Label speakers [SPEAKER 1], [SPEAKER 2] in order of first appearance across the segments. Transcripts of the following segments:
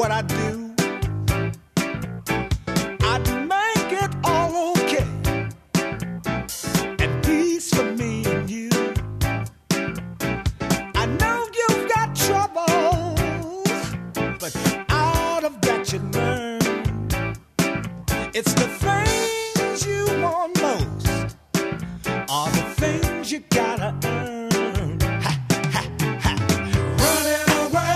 [SPEAKER 1] what I'd do. I'd make it all okay, and peace for me and you. I know you've got troubles, but out of that you learn. It's the things you want most are the things you gotta earn. Ha, ha, ha. Running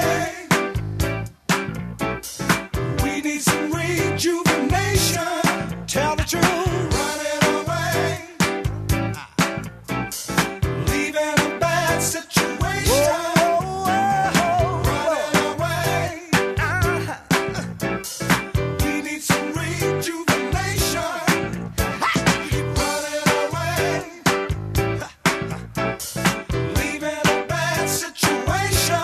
[SPEAKER 1] away, we need some rejuvenation. Tell the truth. Running away, leaving a bad situation. Running away, we need some rejuvenation. Keep running away, leaving a bad situation.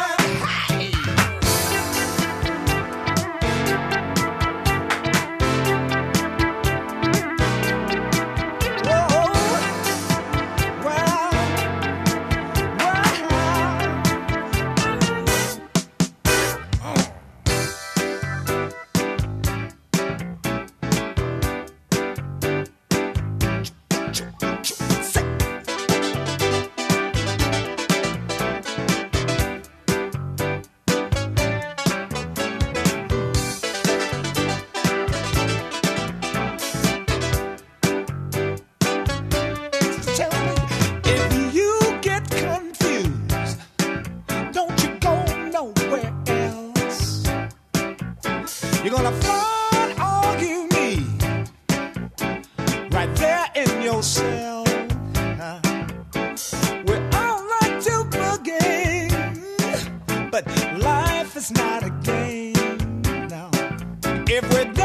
[SPEAKER 1] Tell me, if you get confused, don't you go nowhere else. You're gonna find all you need right there in yourself. We all like to boogie, but life is not a game. No, if we